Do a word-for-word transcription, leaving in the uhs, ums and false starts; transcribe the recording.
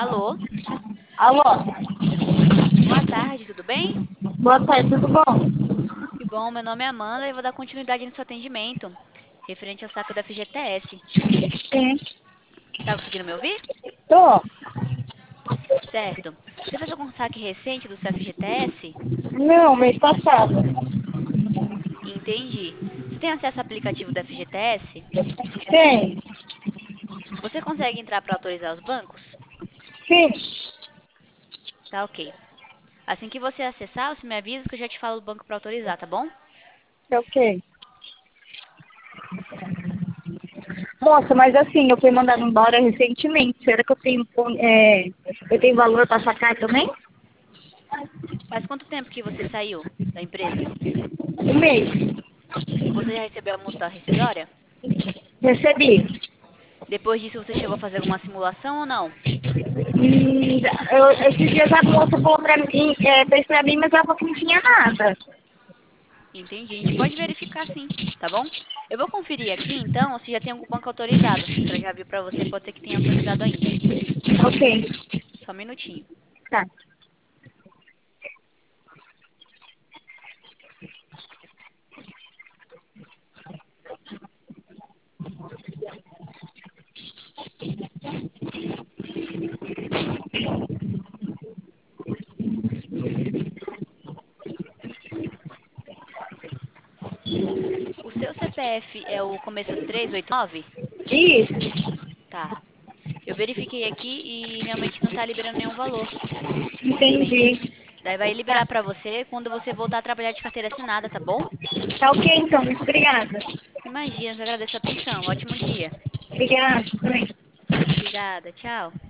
Alô, Alô, boa tarde, tudo bem? boa tarde, tudo bom? Que bom, meu nome é Amanda e vou dar continuidade no seu atendimento, referente ao saco da F G T S. Sim, Tá conseguindo me ouvir? tô. Certo. Você fez algum saque recente do seu F G T S? Não, mês passado. Entendi. Você tem acesso ao aplicativo da F G T S? Tem, Você consegue entrar para autorizar os bancos? sim, Tá ok. Assim que você acessar, você me avisa que eu já te falo do banco para autorizar, tá bom? é ok. Moça, mas assim, eu fui mandada embora recentemente. Será que eu tenho, é, eu tenho valor para sacar também? Faz quanto tempo que você saiu da empresa? Um mês. Você já recebeu a multa rescisória? Recebi. Depois disso, você chegou a fazer alguma simulação ou não? Hum, eu, esses dias a moça falou pra mim, é, fez pra mim, mas ela falou que não tinha nada. Entendi. A gente pode verificar sim, tá bom? Eu vou conferir aqui, então, se já tem algum banco autorizado. Se ela já viu pra você, pode ser que tenha autorizado ainda. Ok, Só um minutinho. tá. O seu C P F é o começo três oito nove? Isso, Tá. Eu verifiquei aqui e realmente não tá liberando nenhum valor, infelizmente. entendi. Daí vai Tá, liberar pra você quando você voltar a trabalhar de carteira assinada, tá bom? tá ok então, muito obrigada. Imagina, eu agradeço a atenção. Ótimo dia. Obrigada, também. Obrigada, tchau.